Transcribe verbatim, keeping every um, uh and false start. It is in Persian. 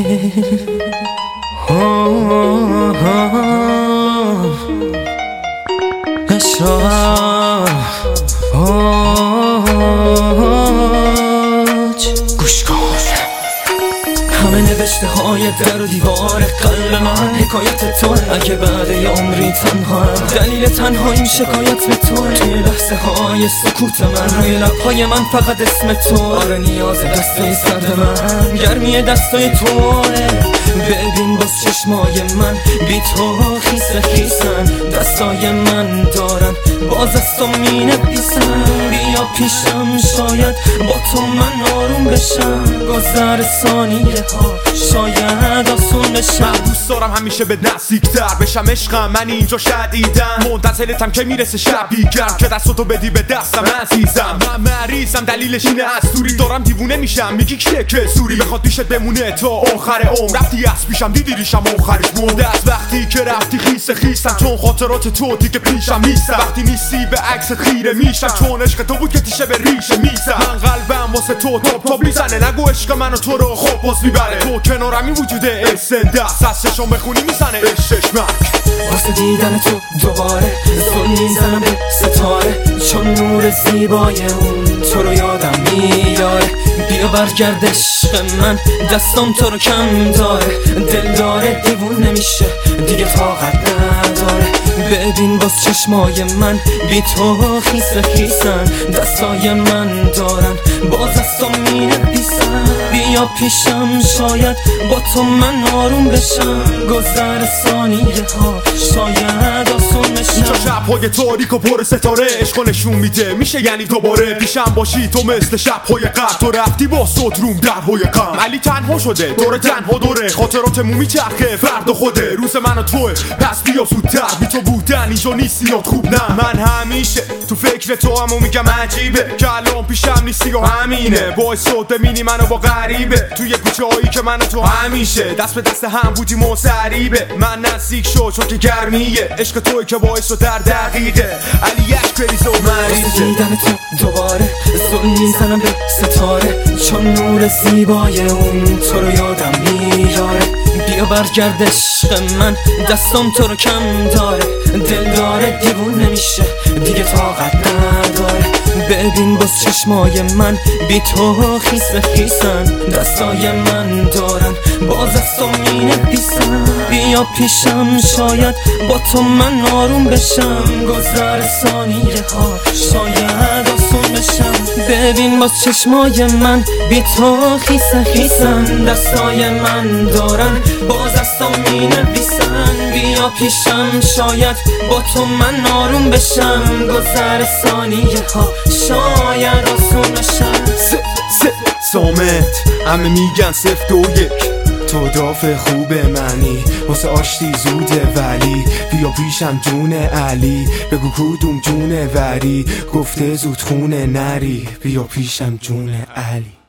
گوش کن همه نوشته های در و دیوار قلب من حکایت تو. اگه بعد یه عمری تنها هم دلیل تنهاییم شکایت به تو. توی لحظه های سکوت من روی لبهای من فقط اسم تو. آره نیاز دستای سرد من گرمی دستای توه. ببین باز چشمای من بی تو خیس خیسن. دستای من دارن باز از تو می نویسن. بیا پیشم شاید با تو من آروم بشم. گذر ثانیه ها شاید آسون بشم. من دوست دارم همیشه به نزدیکتر بشم. عشقم من اینجا شدیدم منتظرتم که میرسه شب بیگرم که دستاتو بدی به دستم عزیزم. من مریضم دلیلش اینه از دوری دارم دیوونه میشم. میگی کیه که سوری میخواد پیشت بمونه تا آخر عمر. رفتی از پیشم دیدی ریشم آخرش مرده. از وقتی که رفتی خیس خیسم چون خاطرات تو دیگه پیشم نیستم. وقتی نیستی به عکست خیره میشم چون عشق تو بود که تیشه به ریشه میزم. من قلبم واسه تو تاپ تاپ میزنه. نگو عشق منو تو رو خوب باز میبره. تو کنارم این وجوده اسنده از چشم بخونی میزنه عشقش مرگ. واسه دیدن تو دوباره زل میزنم به ستاره چون نور زیبای اون تو رو یادم میاره. بیا برگرد عشق من دستم تو رو کم داره. دل داره دیوون نمیشه دیگه طاقت نداره. ببین باز چشمای من بی تو خیس خیسن. دستای من دارن باز از تو می نویسن. بیا پیشم شاید با تو من آروم بشم. گذر ثانیه ها شاید آسون بشم. اینجا شب‌های تاریک و پر ستاره عشق نشون میده میشه یعنی دوباره پیشم باشی تو مثل شب‌های قبل. تو رفتی با صد روم درهای غم. علی تنها شده دوره تنها دوره خاطراتمون میچرخه فردا خوده. روز من و توه پس بیا زودتر. بی تو بودن اینجا نیستی یا خوب نه. من همیشه تو فکر تو همو میگم عجیبه که الان پیشم نیستی و همینه. باعث شد ببینی منو با غریبه توی کوچه هایی که من و تو همیشه دست به دست هم بودیم و سریبه. من نزدیک شد چون که گرمیه عشق توی که باعث شد در دقیقه علی یک کریز و مریضه. دیدن تو دوباره زل میزنم به ستاره چون نور زیبای اون تو رو یادم میاره. بیا برگرد عشق من دستم تو رو کم داره. دل داره دیوون نمیشه دیگه طاقت نداره. ببین باز چشمای من بی تو خیس خیسن. دستای من دارن باز از تو می نویسن. بیا پیشم شاید با تو من آروم بشم. گذر ثانیه ها شاید آسون بشم. ببین باز چشمای من بی تو خیس خیسن. دستای من دارن باز از تو می نویسن. بیا پیشم شاید با تو من آروم بشم. گذر ثانیه ها شاید آسون بشم. س س سامت همه میگن سفت و یک تو دافع خوب منی واسه آشتی زوده ولی بیا پیشم جون علی. بگو کدوم جونه وری گفته زود خونه نری. بیا پیشم جون علی.